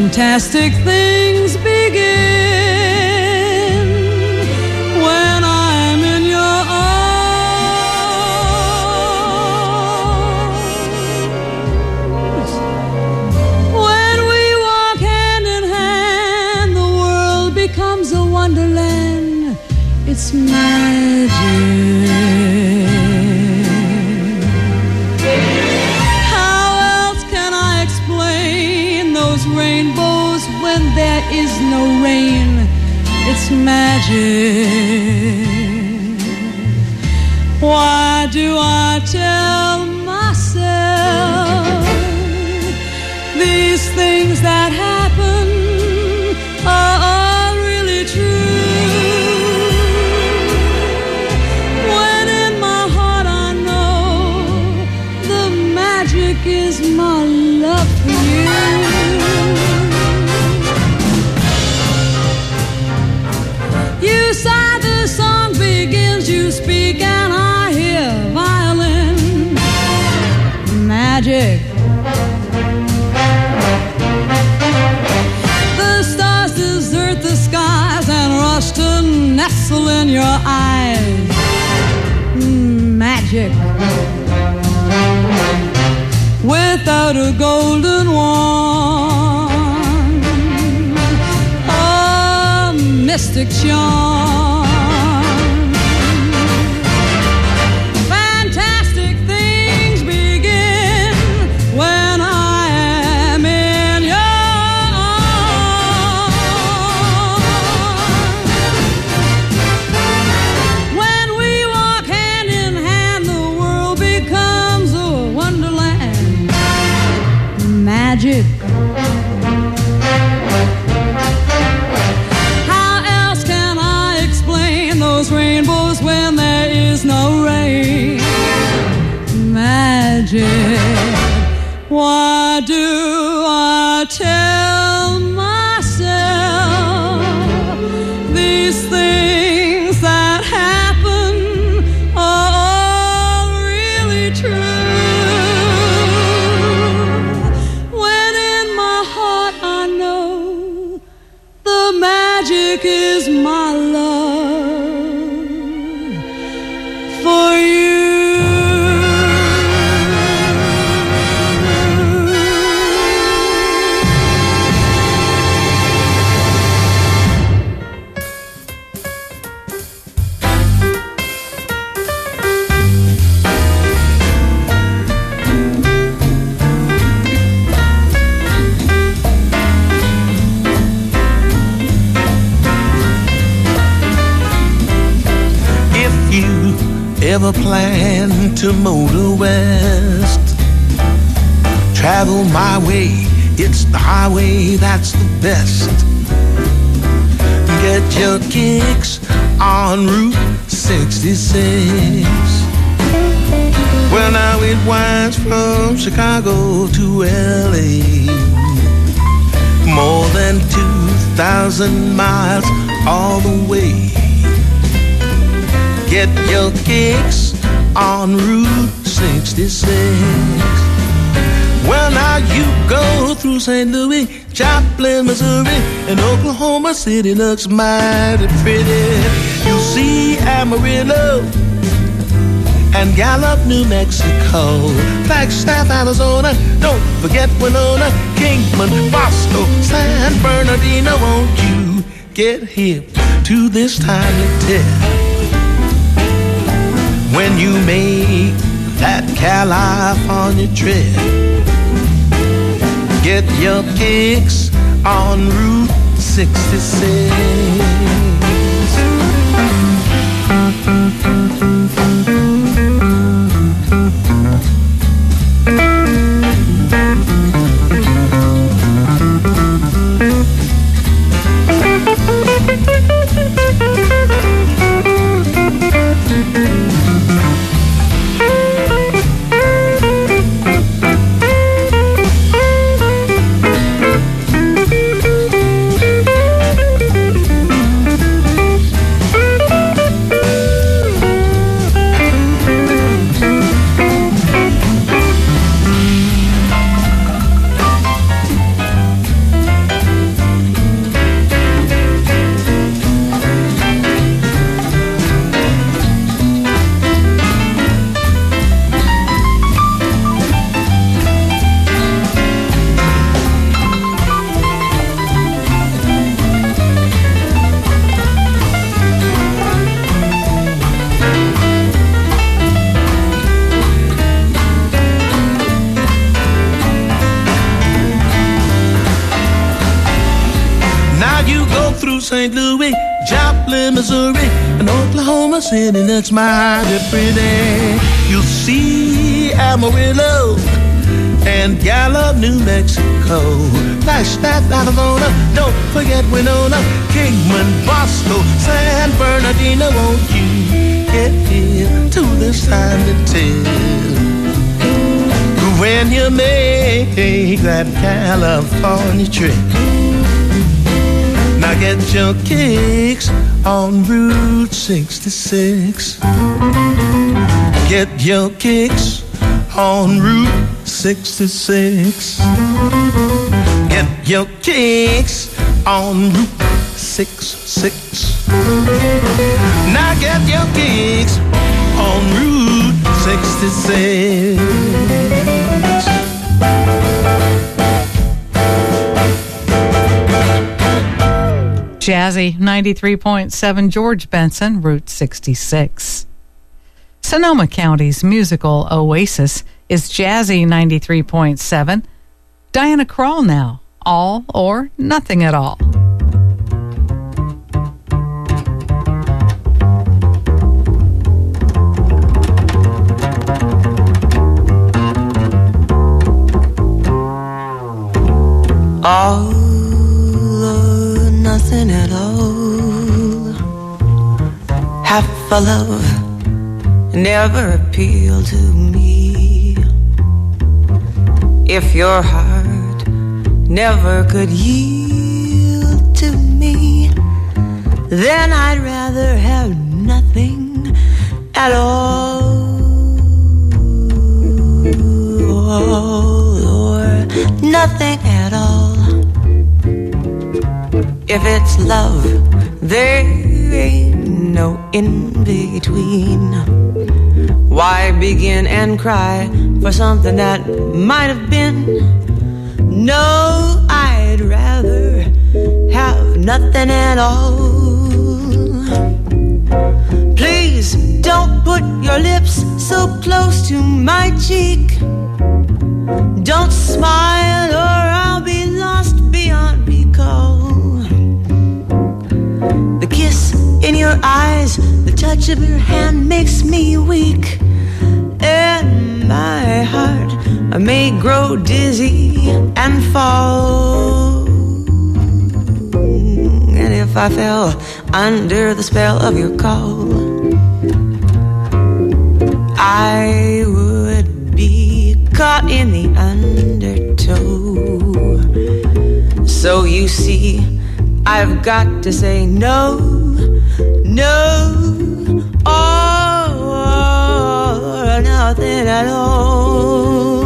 fantastic things begin when I'm in your arms. When we walk hand in hand, the world becomes a wonderland. It's magic. How else can I explain those rainbows when there is no rain? It's magic. Why do I tell myself these things that happen are really true? When in my heart I know the magic is my love for you. You sigh, the song begins, you speak, and I hear violin. Magic. The stars desert the skies and rush to nestle in your eyes. Magic. Without a golden wand, a mystic charm. Fantastic things begin when I am in your arms. When we walk hand in hand, the world becomes a wonderland. Magic. How else can I explain those rainbows when there is no rain? Magic. Why do I tell myself these things that happen are all really true? When in my heart I know the magic is my love for you. Ever plan to motor west? Travel my way, it's the highway that's the best. Get your kicks on Route 66. Well, now it winds from Chicago to LA, more than 2,000 miles all the way. Get your kicks on Route 66. Well, now you go through St. Louis, Joplin, Missouri, and Oklahoma City looks mighty pretty. You'll see Amarillo and Gallup, New Mexico, Flagstaff, Arizona, don't forget Winona, Kingman, Bosco, San Bernardino. Won't you get hip to this timely tip when you make that California trip? Get your kicks on Route 66. St. Louis, Joplin, Missouri, and Oklahoma City looks mighty pretty. You'll see Amarillo and Gallup, New Mexico, Flagstaff, Arizona, don't forget Winona, Kingman, Bosco, San Bernardino. Won't you get here to this time to tell when you make that California trip? Now get your kicks on Route 66. Get your kicks on Route 66. Get your kicks on Route 66. Now get your kicks on Route 66. Jazzy 93.7, George Benson, Route 66. Sonoma County's musical oasis is Jazzy 93.7. Diana Krall now, All or Nothing at All. All or nothing at all. Half a love never appealed to me. If your heart never could yield to me, then I'd rather have nothing at all. Or nothing at all. If it's love, there ain't no in between. Why begin and cry for something that might have been? No, I'd rather have nothing at all. Please don't put your lips so close to my cheek. Don't smile or I'll be lost beyond recall. The kiss in your eyes, the touch of your hand makes me weak. And my heart may grow dizzy and fall. And if I fell under the spell of your call, I would be caught in the undertow. So you see, I've got to say no, no, or nothing at all.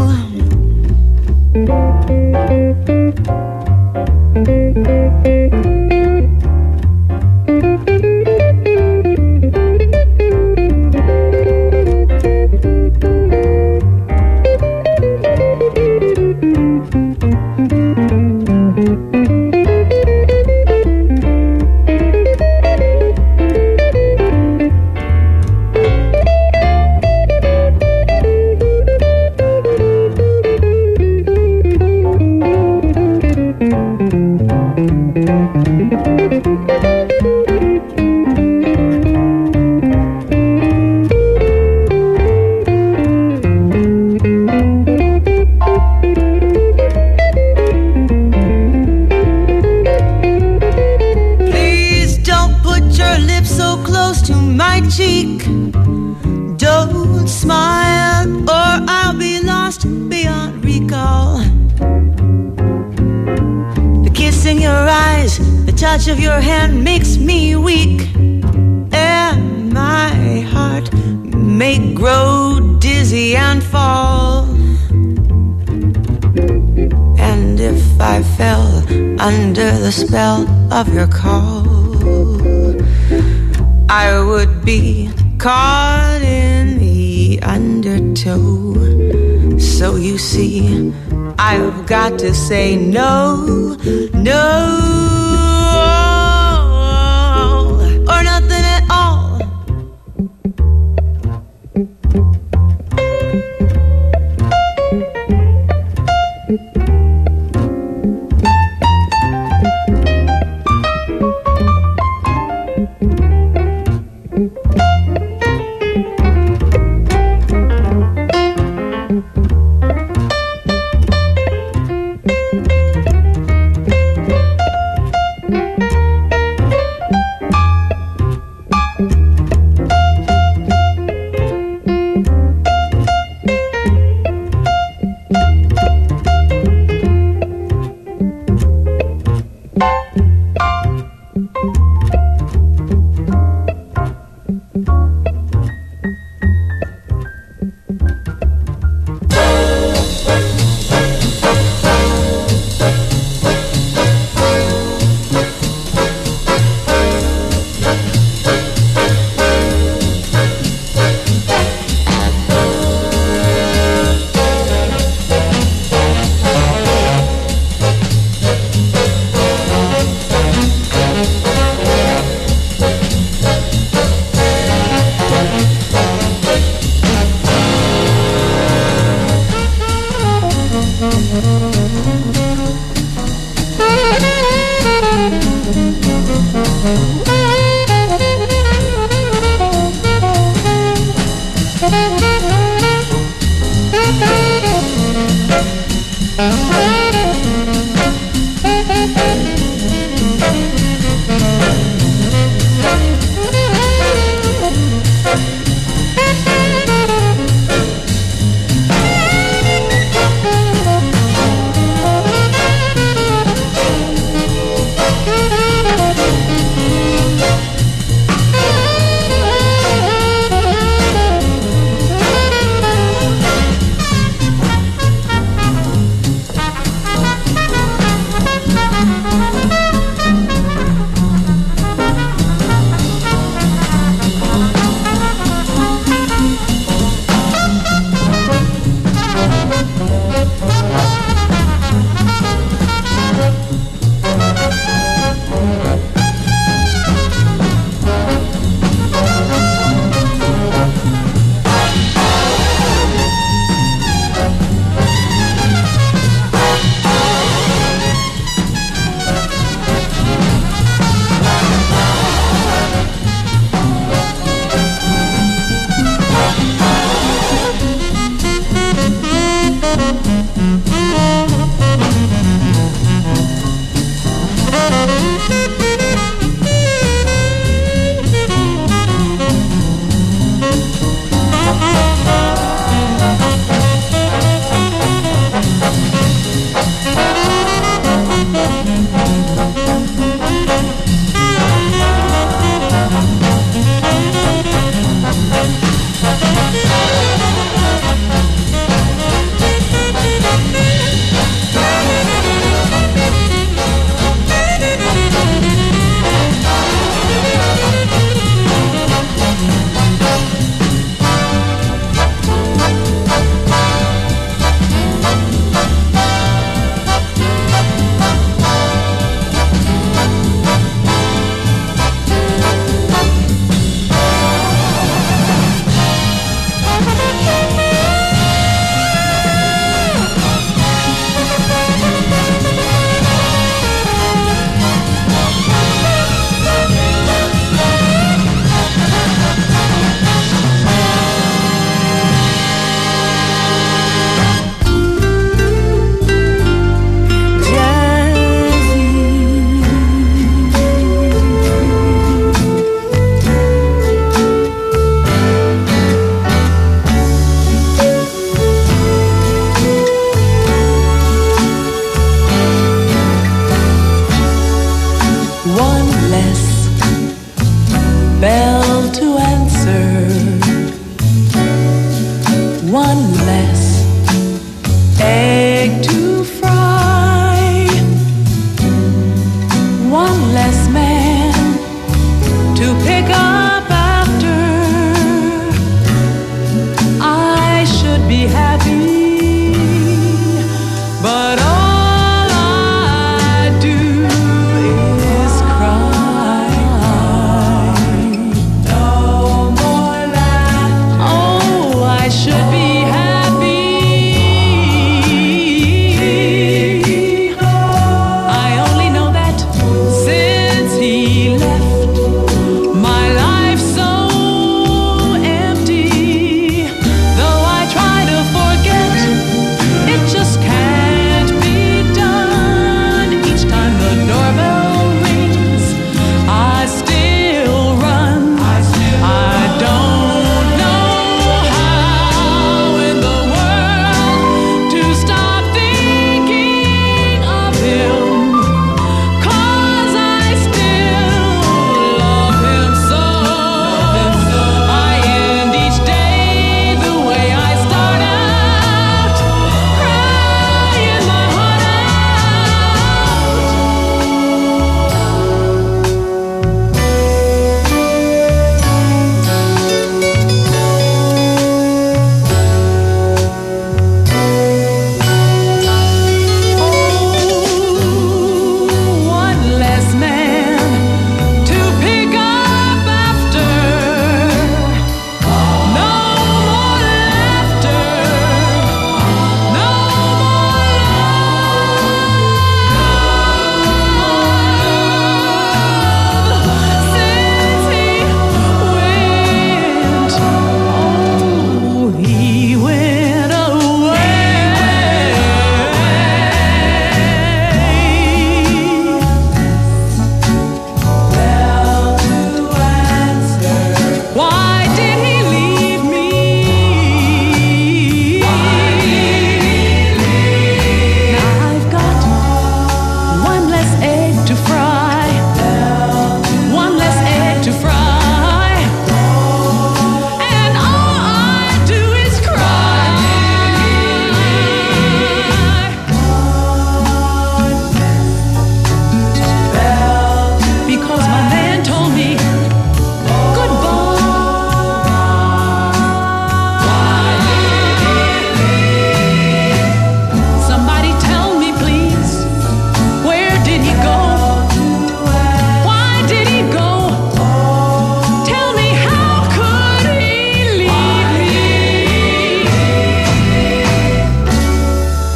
Cheek. Don't smile or I'll be lost beyond recall. The kiss in your eyes, the touch of your hand makes me weak. And my heart may grow dizzy and fall. And if I fell under the spell of your call, I would be caught in the undertow. So you see, I've got to say no, no, or nothing at all.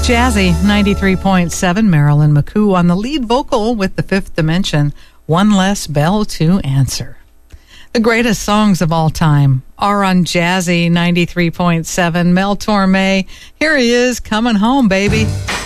Jazzy 93.7, Marilyn McCoo on the lead vocal with The Fifth Dimension, One Less Bell to Answer. The greatest songs of all time are on Jazzy 93.7. Mel Torme, here he is, coming home, baby.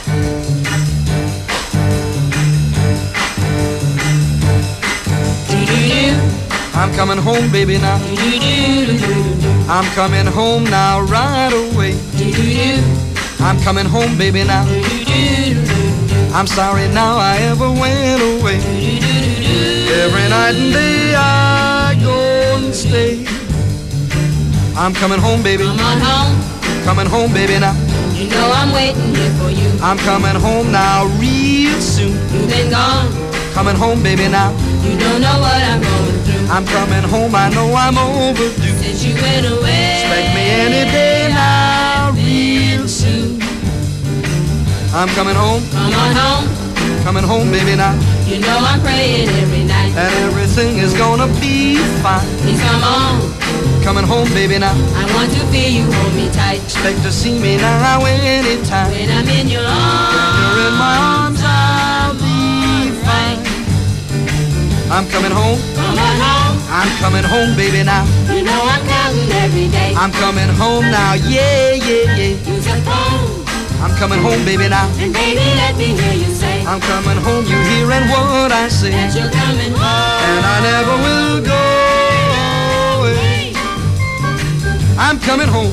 I'm coming home, baby, now. I'm coming home now, right away. I'm coming home, baby, now. I'm sorry now I ever went away. Every night and day I go and stay. I'm coming home, baby. Come on home. Coming home, baby, now. You know I'm waiting here for you. I'm coming home now real soon. You've been gone. Coming home, baby, now. You don't know what I'm going through. I'm coming home, I know I'm overdue. Since you went away. Expect me any day now, real soon. I'm coming home. Come on home. Coming home, baby, now. You know I'm praying every night. And everything is gonna be fine. Please come on. Coming home, baby, now. I want to feel you hold me tight. Expect to see me now anytime. When I'm in your arms. When you're in my arms, I'll be fine. I'm coming home. Come on home. I'm coming home, baby, now. You know I'm counting every day. I'm coming home now, yeah, yeah, yeah. Use your phone. I'm coming home, baby, now. And baby, let me hear you say. I'm coming home, you hearing what I say. That you're coming home. And I never will go away. I'm coming home.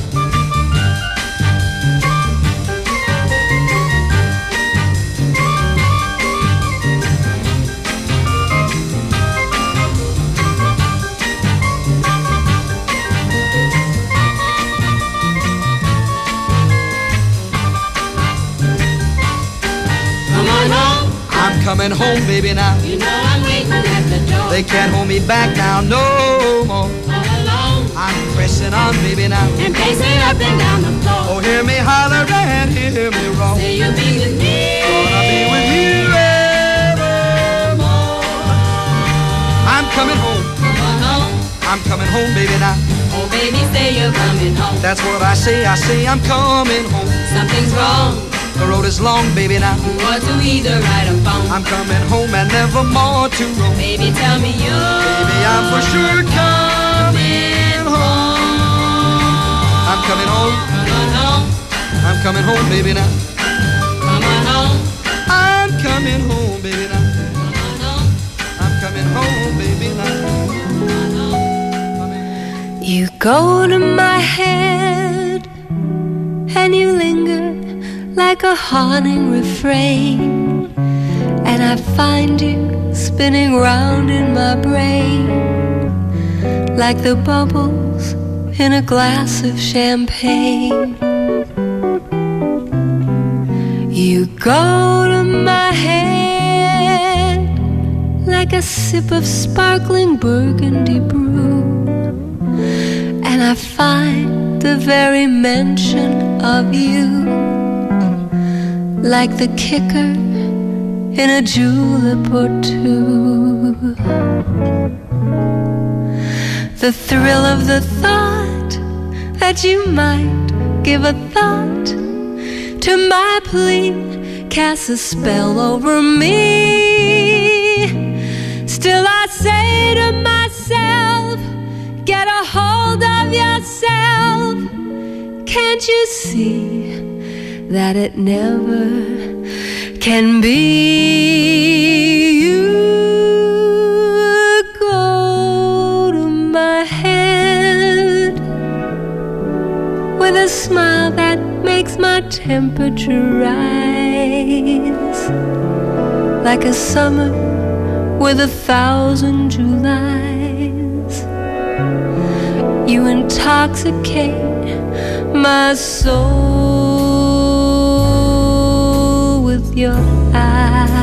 I'm coming home, baby, now. You know I'm waiting at the door. They can't hold me back now, no more. All alone. I'm pressing on, baby, now. And pacing up and down the floor. Oh, hear me holler and hear me roar. Say you'll be with me. Gonna be with you evermore. I'm coming home. Come on home. I'm coming home, baby, now. Oh, baby, say you're coming home. That's what I say I'm coming home. Something's wrong. The road is long, baby, now. You ought to either write a phone. I'm coming home and never more to roam. Baby, tell me you're. Baby, I'm for sure coming home. I'm coming home. Come on home. I'm coming home, baby, now. Come on home. I'm coming home, baby, now. Come on home. I'm coming home, baby, now. You go to my head and you linger like a haunting refrain, and I find you spinning round in my brain like the bubbles in a glass of champagne. You go to my head like a sip of sparkling burgundy brew, and I find the very mention of you like the kicker in a julep or two. The thrill of the thought that you might give a thought to my plea casts a spell over me. Still I say to myself, get a hold of yourself. Can't you see that it never can be? You go to my head with a smile that makes my temperature rise, like a summer with 1,000 Julys. You intoxicate my soul with your eyes.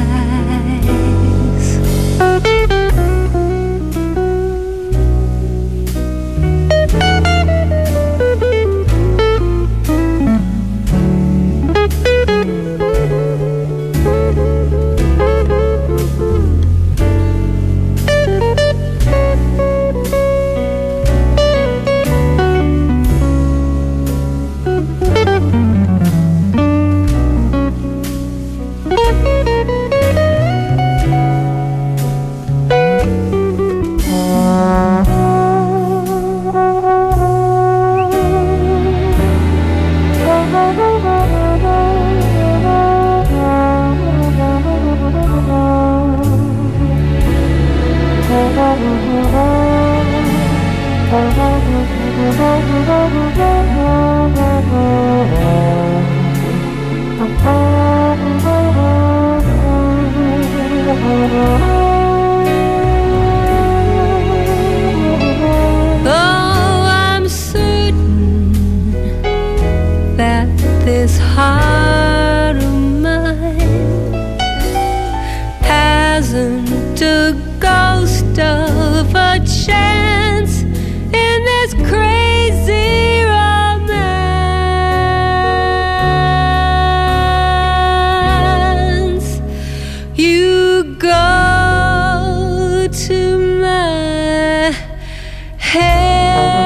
chance in this crazy romance. You go to my head.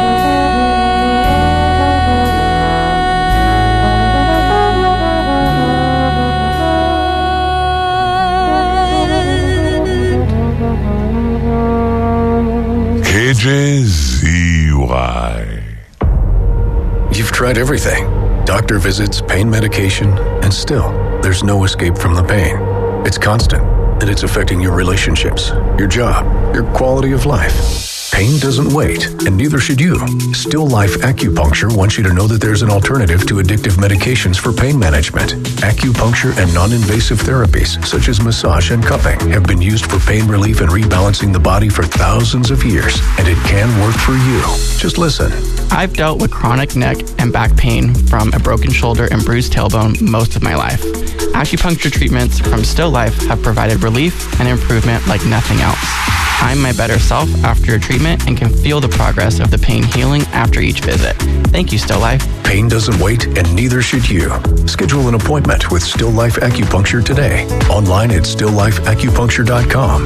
KJZY. You've tried everything. Doctor visits, pain medication, and still, there's no escape from the pain. It's constant, and it's affecting your relationships, your job, your quality of life. Pain doesn't wait, and neither should you. Still Life Acupuncture wants you to know that there's an alternative to addictive medications for pain management. Acupuncture and non-invasive therapies, such as massage and cupping, have been used for pain relief and rebalancing the body for thousands of years, and it can work for you. Just listen. I've dealt with chronic neck and back pain from a broken shoulder and bruised tailbone most of my life. Acupuncture treatments from Still Life have provided relief and improvement like nothing else. I'm my better self after a treatment and can feel the progress of the pain healing after each visit. Thank you, Still Life. Pain doesn't wait, and neither should you. Schedule an appointment with Still Life Acupuncture today. Online at stilllifeacupuncture.com.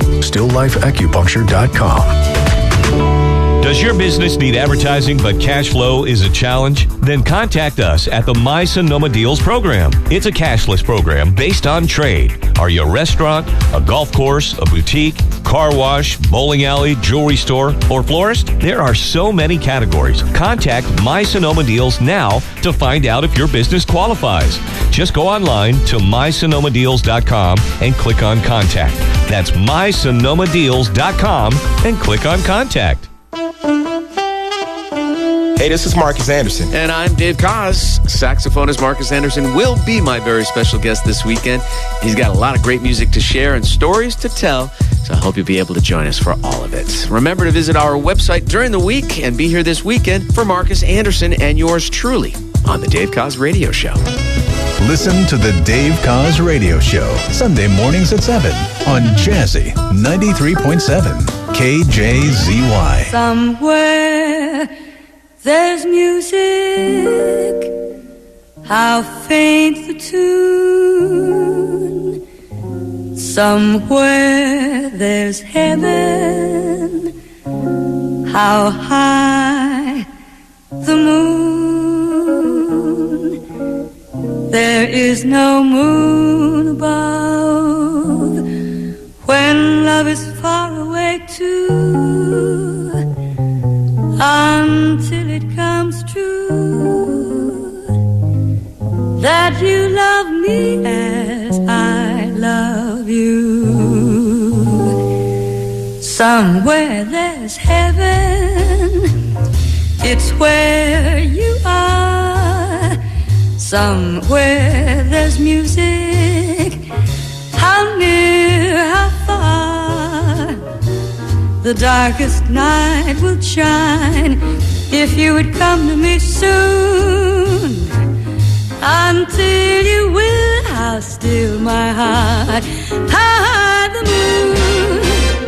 stilllifeacupuncture.com. Does your business need advertising but cash flow is a challenge? Then contact us at the My Sonoma Deals program. It's a cashless program based on trade. Are you a restaurant, a golf course, a boutique, car wash, bowling alley, jewelry store, or florist? There are so many categories. Contact My Sonoma Deals now to find out if your business qualifies. Just go online to mysonomadeals.com and click on Contact. That's mysonomadeals.com and click on Contact. Hey, this is Marcus Anderson. And I'm Dave Koz. Saxophonist Marcus Anderson will be my very special guest this weekend. He's got a lot of great music to share and stories to tell, so I hope you'll be able to join us for all of it. Remember to visit our website during the week and be here this weekend for Marcus Anderson and yours truly on The Dave Koz Radio Show. Listen to The Dave Koz Radio Show, Sunday mornings at 7 on Jazzy 93.7 KJZY. Somewhere there's music, how faint the tune. Somewhere there's heaven, how high the moon. There is no moon above when love is far away too. Until it comes true that you love me as I love you. Somewhere there's heaven, it's where you are. Somewhere there's music, how near, how far. The darkest night will shine if you would come to me soon. Until you will, how still my heart, how high the moon.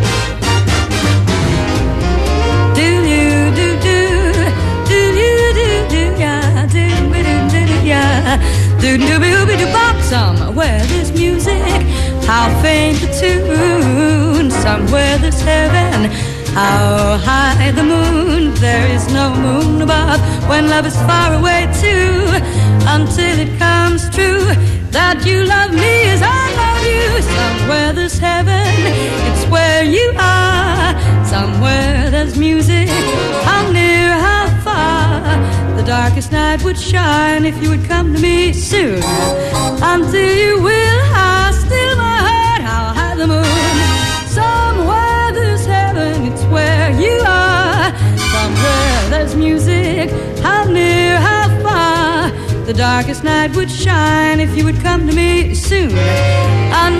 Do you do do do you do do ya do do do do ya do do do do bop. Somewhere there's music, how faint the tune. Somewhere there's heaven, how high the moon. There is no moon above when love is far away too. Until it comes true that you love me as I love you. Somewhere there's heaven, it's where you are. Somewhere there's music, how near, how far. The darkest night would shine if you would come to me soon. Until you will, how still my heart, how high the moon. Somewhere there's heaven, it's where you are. Somewhere there's music, how near, how far. The darkest night would shine if you would come to me soon. Until